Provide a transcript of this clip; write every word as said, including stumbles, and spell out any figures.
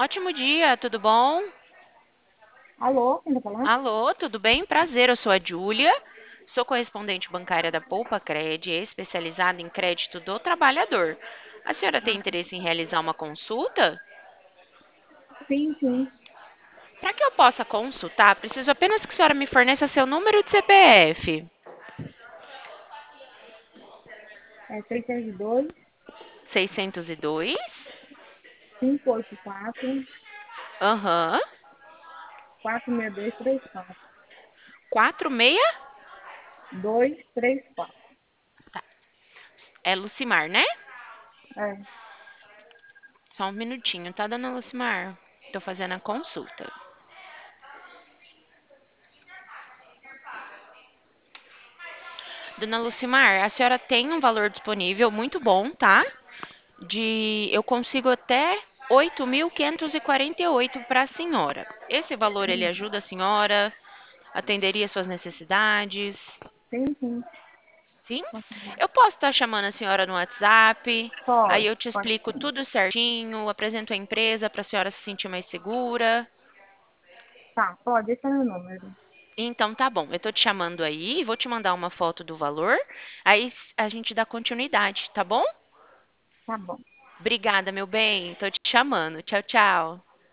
Ótimo dia, tudo bom? Alô, quem tá falando? Alô, tudo bem? Prazer, eu sou a Júlia, sou correspondente bancária da Poupa Cred, especializada em crédito do trabalhador. A senhora tem interesse em realizar uma consulta? Sim, sim. Para que eu possa consultar, preciso apenas que a senhora me forneça seu número de C P F. É seiscentos e dois, seiscentos e dois? cinco oito quatro, Aham. quatro seis dois três quatro. Quatro seis? dois três quatro. É Lucimar, né? É, Só um minutinho, tá, dona Lucimar? Tô fazendo a consulta. Dona Lucimar, a senhora tem um valor disponível muito bom, tá? De eu consigo até oito mil quinhentos e quarenta e oito para a senhora. Esse valor ele hum, ajuda a senhora, atenderia suas necessidades? sim, sim. Sim? Pode, Eu posso estar chamando a senhora no WhatsApp, aí pode, eu te pode explico sim. tudo certinho, apresento a empresa para a senhora se sentir mais segura. Tá, pode, esse é meu número. Então tá bom, eu tô te chamando aí, vou te mandar uma foto do valor, aí a gente dá continuidade, tá bom? Tá bom. Obrigada, meu bem. Tô te chamando. Tchau, tchau.